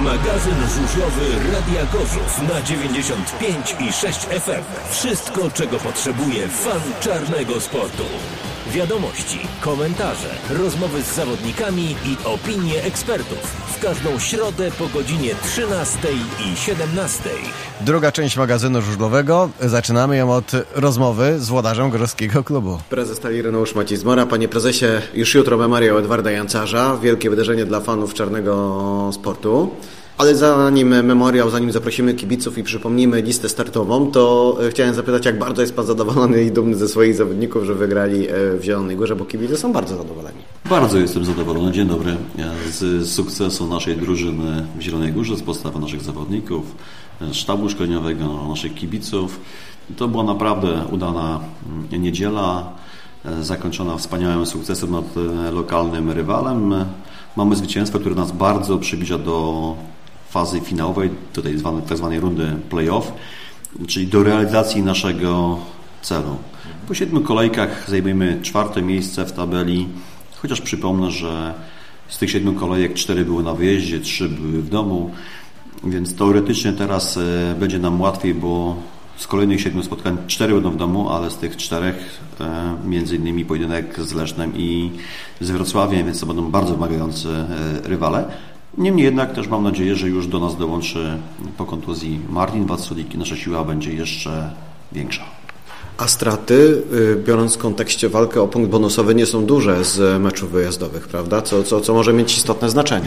Magazyn żużlowy Radia Gorzów na 95,6 FM. Wszystko, czego potrzebuje fan czarnego sportu. Wiadomości, komentarze, rozmowy z zawodnikami i opinie ekspertów. W każdą środę po godzinie 13 i 17. Druga część magazynu żużlowego. Zaczynamy ją od rozmowy z włodarzem gorzowskiego klubu. Prezes Talii Ireneusz Maciej Zmora. Panie prezesie, już jutro memoriał Edwarda Jancarza. Wielkie wydarzenie dla fanów czarnego sportu. Ale zanim memoriał, zanim zaprosimy kibiców i przypomnimy listę startową, to chciałem zapytać, jak bardzo jest Pan zadowolony i dumny ze swoich zawodników, że wygrali w Zielonej Górze, bo kibice są bardzo zadowoleni. Bardzo jestem zadowolony. Dzień dobry. Z sukcesu naszej drużyny w Zielonej Górze, z postawy naszych zawodników, sztabu szkoleniowego, naszych kibiców. To była naprawdę udana niedziela, zakończona wspaniałym sukcesem nad lokalnym rywalem. Mamy zwycięstwo, które nas bardzo przybliża do fazy finałowej, do tej tak zwanej rundy play-off, czyli do realizacji naszego celu. Po 7 kolejkach zajmujemy 4. miejsce w tabeli, chociaż przypomnę, że z tych 7 kolejek 4 były na wyjeździe, 3 były w domu, więc teoretycznie teraz będzie nam łatwiej, bo z kolejnych 7 spotkań 4 będą w domu, ale z tych 4 między innymi pojedynek z Lesznem i z Wrocławiem, więc to będą bardzo wymagający rywale. Niemniej jednak też mam nadzieję, że już do nas dołączy po kontuzji Martin Waculik i nasza siła będzie jeszcze większa. A straty, biorąc w kontekście walkę o punkt bonusowy, nie są duże z meczów wyjazdowych, prawda? Co może mieć istotne znaczenie.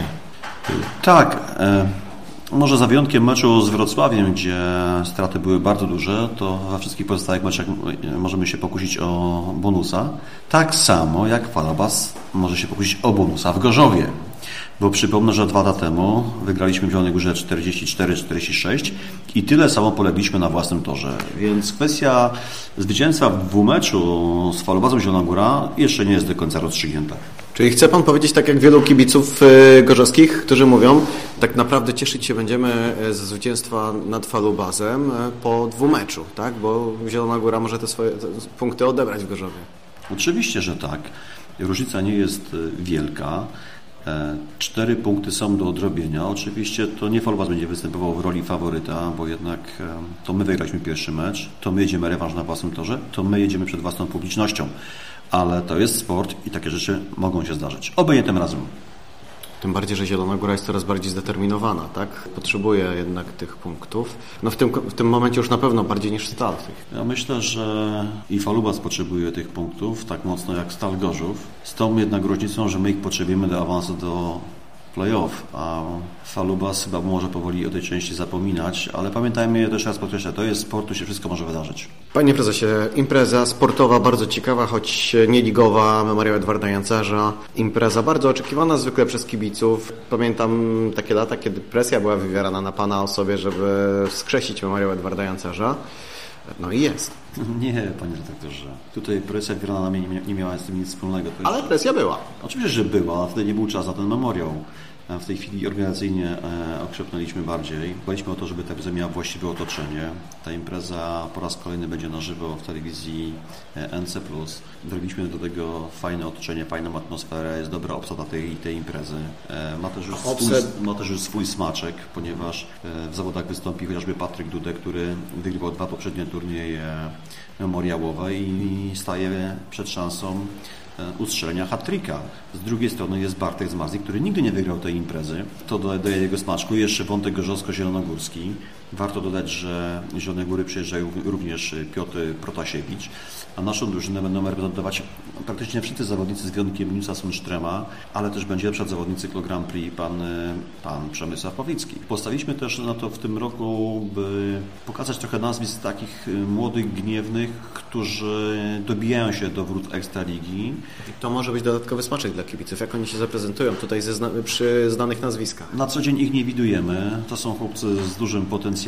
Tak. Może za wyjątkiem meczu z Wrocławiem, gdzie straty były bardzo duże, to we wszystkich pozostałych meczach możemy się pokusić o bonusa. Tak samo jak Falabas może się pokusić o bonusa w Gorzowie. Bo przypomnę, że 2 lata temu wygraliśmy w Zielonej Górze 44-46 i tyle samo polegliśmy na własnym torze. Więc kwestia zwycięstwa w dwumeczu z Falobazem Zielona Góra jeszcze nie jest do końca rozstrzygnięta. Czyli chce Pan powiedzieć, tak jak wielu kibiców gorzowskich, którzy mówią, tak naprawdę cieszyć się będziemy ze zwycięstwa nad Falubazem po dwumeczu, tak? Bo Zielona Góra może te swoje punkty odebrać w Gorzowie. Oczywiście, że tak. Różnica nie jest wielka. 4 punkty są do odrobienia. Oczywiście to nie Falubaz będzie występował w roli faworyta, bo jednak to my wygraliśmy pierwszy mecz, to my jedziemy rewanż na własnym torze, to my jedziemy przed własną publicznością. Ale to jest sport i takie rzeczy mogą się zdarzyć. Oby tym razem. Tym bardziej, że Zielona Góra jest coraz bardziej zdeterminowana, tak? Potrzebuje jednak tych punktów. No w tym momencie już na pewno bardziej niż Stal. Ja myślę, że i Falubaz potrzebuje tych punktów tak mocno jak Stal Gorzów. Z tą jednak różnicą, że my ich potrzebujemy do awansu do play-off, a Falubaz chyba może powoli o tej części zapominać, ale pamiętajmy, też raz podkreślę, to jest sport, tu się wszystko może wydarzyć. Panie prezesie, impreza sportowa bardzo ciekawa, choć nie ligowa, memoriał Edwarda Jancarza. Impreza bardzo oczekiwana zwykle przez kibiców. Pamiętam takie lata, kiedy presja była wywierana na Pana osobie, żeby wskrzesić memoriał Edwarda Jancarza. No i jest. Nie, panie redaktorze. Tutaj presja wywierana na mnie nie miała z tym nic wspólnego. Ale presja była. Oczywiście, że była, ale wtedy nie był czas na ten memoriał. W tej chwili organizacyjnie okrzepnęliśmy bardziej. Dbaliśmy o to, żeby ta impreza miała właściwe otoczenie. Ta impreza po raz kolejny będzie na żywo w telewizji NC+. Zrobiliśmy do tego fajne otoczenie, fajną atmosferę, jest dobra obsada tej imprezy. Ma też już swój smaczek, ponieważ w zawodach wystąpi chociażby Patryk Dudek, który wygrywał 2 poprzednie turnieje memoriałowe i staje przed szansą ustrzelenia hat-tricka. Z drugiej strony jest Bartek Zmarzlik, który nigdy nie wygrał tej imprezy. To dodaje jego smaczku. Jeszcze wątek gorzowsko-zielonogórski. Warto dodać, że z Zielonej Góry przyjeżdżają również Piotr Protasiewicz, a naszą drużynę będą reprezentować praktycznie wszyscy zawodnicy z wyjątkiem Nilsa Sundströma, ale też będzie na przykład zawodnik cyklo Grand Prix pan Przemysław Pawlicki. Postawiliśmy też na to w tym roku, by pokazać trochę nazwisk takich młodych, gniewnych, którzy dobijają się do wrót Ekstraligi. To może być dodatkowy smaczek dla kibiców. Jak oni się zaprezentują tutaj przy znanych nazwiskach? Na co dzień ich nie widujemy. To są chłopcy z dużym potencjałem.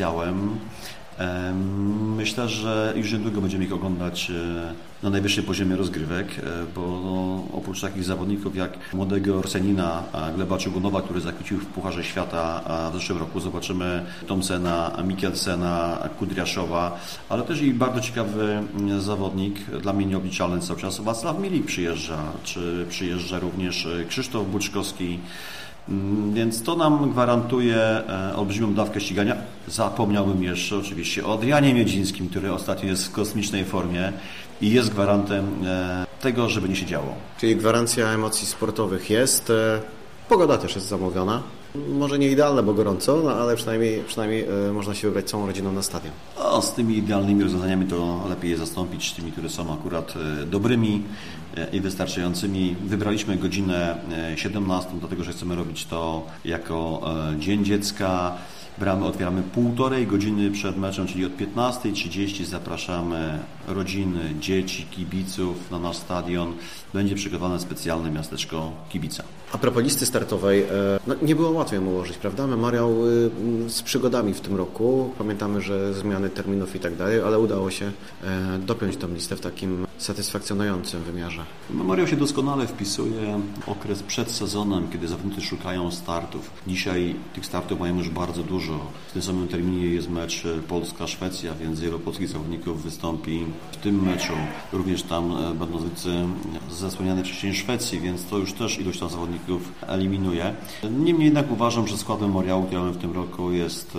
Myślę, że już niedługo będziemy ich oglądać na najwyższym poziomie rozgrywek, bo oprócz takich zawodników jak młodego Orsenina, Gleba Czugunowa, który zakwicił w Pucharze Świata w zeszłym roku, zobaczymy Thompsona, Mikkelsena, Kudriaszowa, ale też i bardzo ciekawy zawodnik, dla mnie nieobliczalny cały czas, Wacław Milik przyjeżdża, czy przyjeżdża również Krzysztof Buczkowski. Więc to nam gwarantuje olbrzymią dawkę ścigania. Zapomniałbym jeszcze oczywiście o Adrianie Miedzińskim, który ostatnio jest w kosmicznej formie i jest gwarantem tego, żeby nie się działo. Czyli gwarancja emocji sportowych jest. Pogoda też jest zamówiona. Może nie idealna, bo gorąco, no ale przynajmniej można się wybrać całą rodziną na stadion. Z tymi idealnymi rozwiązaniami to lepiej je zastąpić tymi, które są akurat dobrymi i wystarczającymi. Wybraliśmy godzinę 17, dlatego że chcemy robić to jako Dzień Dziecka. Bramy otwieramy 1,5 godziny przed meczem, czyli od 15:30 zapraszamy rodziny, dzieci, kibiców na nasz stadion. Będzie przygotowane specjalne miasteczko kibica. A propos listy startowej, nie było łatwo ją ułożyć, prawda? Memoriał z przygodami w tym roku. Pamiętamy, że zmiany terminów i tak dalej, ale udało się dopiąć tą listę w takim satysfakcjonującym wymiarze. Memoriał się doskonale wpisuje w okres przed sezonem, kiedy zawodnicy szukają startów. Dzisiaj tych startów mają już bardzo dużo. W tym samym terminie jest mecz Polska-Szwecja, więc wielu polskich zawodników wystąpi w tym meczu. Również tam będą zawodnicy ze wspomnianej wcześniej Szwecji, więc to już też ilość tam zawodników eliminuje. Niemniej jednak uważam, że skład memoriału, który mamy w tym roku, jest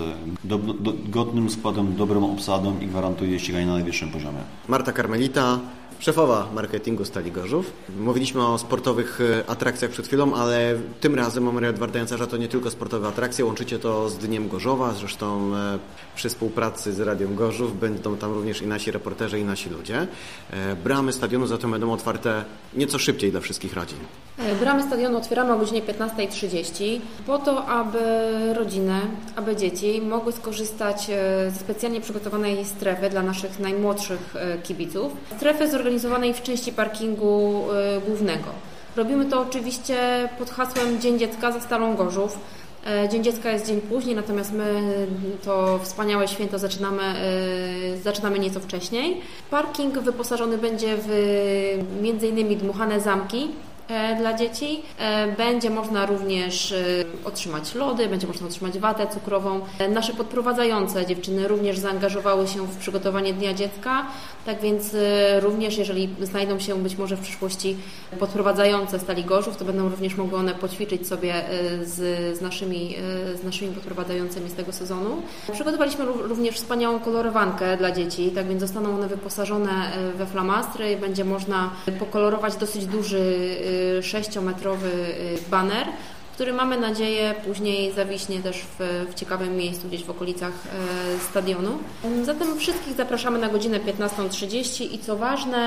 godnym składem, dobrą obsadą i gwarantuje ściganie na najwyższym poziomie. Marta Karmelita, szefowa marketingu Stali Gorzów. Mówiliśmy o sportowych atrakcjach przed chwilą, ale tym razem Memoriał Edwarda Jancarza to nie tylko sportowe atrakcje, łączycie to z Dniem Gorzowa, zresztą przy współpracy z Radiem Gorzów będą tam również i nasi reporterzy, i nasi ludzie. Bramy stadionu zatem będą otwarte nieco szybciej dla wszystkich rodzin. Bramy stadionu otwieramy o godzinie 15:30 po to, aby rodziny, aby dzieci mogły skorzystać ze specjalnie przygotowanej strefy dla naszych najmłodszych kibiców. Strefy zorganizowanej w części parkingu głównego. Robimy to oczywiście pod hasłem Dzień Dziecka za Stalą Gorzów. Dzień Dziecka jest dzień później, natomiast my to wspaniałe święto zaczynamy nieco wcześniej. Parking wyposażony będzie w m.in. dmuchane zamki dla dzieci. Będzie można również otrzymać lody, będzie można otrzymać watę cukrową. Nasze podprowadzające dziewczyny również zaangażowały się w przygotowanie Dnia Dziecka, tak więc również jeżeli znajdą się być może w przyszłości podprowadzające Stali Gorzów, to będą również mogły one poćwiczyć sobie z naszymi podprowadzającymi z tego sezonu. Przygotowaliśmy również wspaniałą kolorowankę dla dzieci, tak więc zostaną one wyposażone we flamastry i będzie można pokolorować dosyć duży 6-metrowy baner, który mamy nadzieję później zawiśnie też w ciekawym miejscu gdzieś w okolicach stadionu. Zatem wszystkich zapraszamy na godzinę 15:30 i co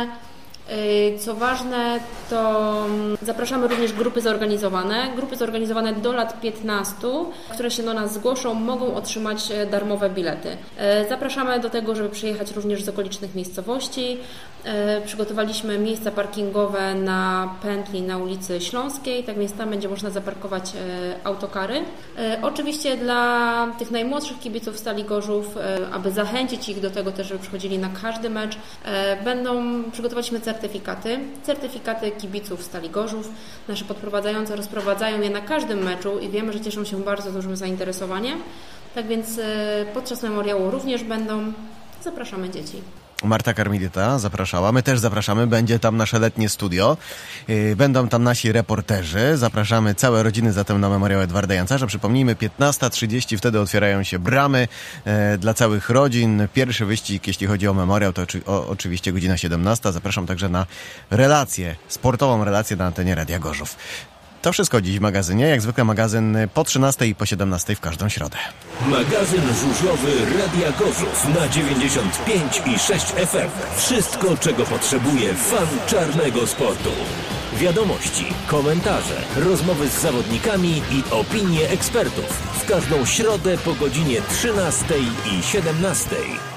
ważne, to zapraszamy również grupy zorganizowane. Grupy zorganizowane do lat 15, które się do nas zgłoszą, mogą otrzymać darmowe bilety. Zapraszamy do tego, żeby przyjechać również z okolicznych miejscowości. Przygotowaliśmy miejsca parkingowe na pętli na ulicy Śląskiej, tak więc tam będzie można zaparkować autokary. Oczywiście dla tych najmłodszych kibiców Stali Gorzów, aby zachęcić ich do tego też, żeby przychodzili na każdy mecz, przygotowaliśmy certyfikaty kibiców Stali Gorzów. Nasze podprowadzające rozprowadzają je na każdym meczu i wiemy, że cieszą się bardzo dużym zainteresowaniem. Tak więc podczas memoriału również będą. Zapraszamy dzieci. Marta Karmelita zapraszała. My też zapraszamy. Będzie tam nasze letnie studio. Będą tam nasi reporterzy. Zapraszamy całe rodziny zatem na Memoriał Edwarda Jancarza. Przypomnijmy, 15:30 wtedy otwierają się bramy dla całych rodzin. Pierwszy wyścig, jeśli chodzi o memoriał, to oczywiście godzina 17. Zapraszam także na sportową relację na antenie Radia Gorzów. To wszystko dziś w magazynie. Jak zwykle magazyn po 13 i po 17 w każdą środę. Magazyn żużlowy Radia Gorzów na 95,6 FM. Wszystko, czego potrzebuje fan czarnego sportu. Wiadomości, komentarze, rozmowy z zawodnikami i opinie ekspertów. W każdą środę po godzinie 13 i 17.